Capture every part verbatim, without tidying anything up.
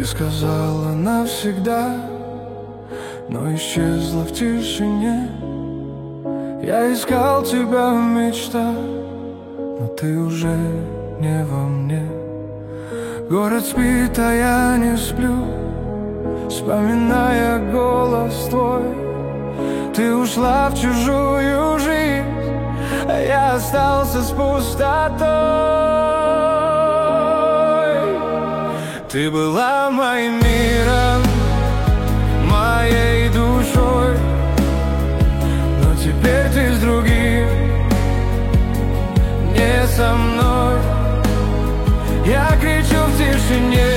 сказала навсегда, но исчезла в тишине. Я искал тебя в мечтах, но ты уже не во мне. Город спит, а я не сплю, вспоминая голос твой. Ты ушла в чужую жизнь, а я остался с пустотой. Ты была моим миром, моей душой, но теперь ты с другим, не со мной. Я кричу в тишине: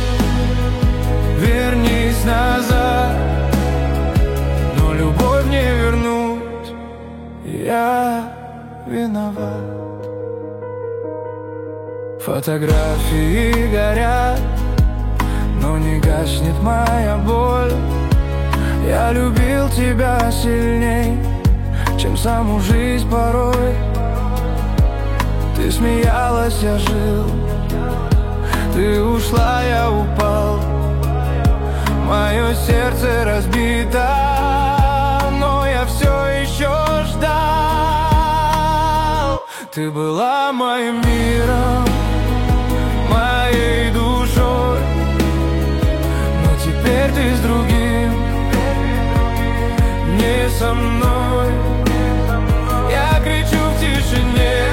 вернись назад, но любовь не вернуть. Я виноват. Фотографии горят, но не гаснет моя боль. Я любил тебя сильней, чем саму жизнь порой. Ты смеялась, я жил, ты ушла, я упал. Мое сердце разбито, но я все еще ждал. Ты была моим миром, моей душой, но теперь ты с другим, не со мной. Я кричу в тишине: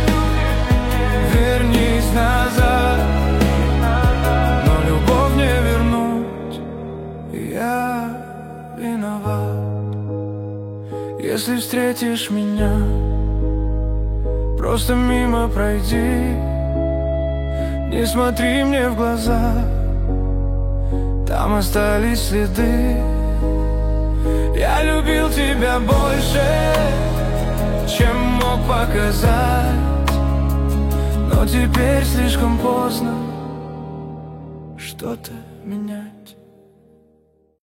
вернись назад, но любовь не вернуть. Я виноват. Если встретишь меня, просто мимо пройди, не смотри мне в глаза, там остались следы. Я любил тебя больше, чем мог показать, но теперь слишком поздно что-то менять.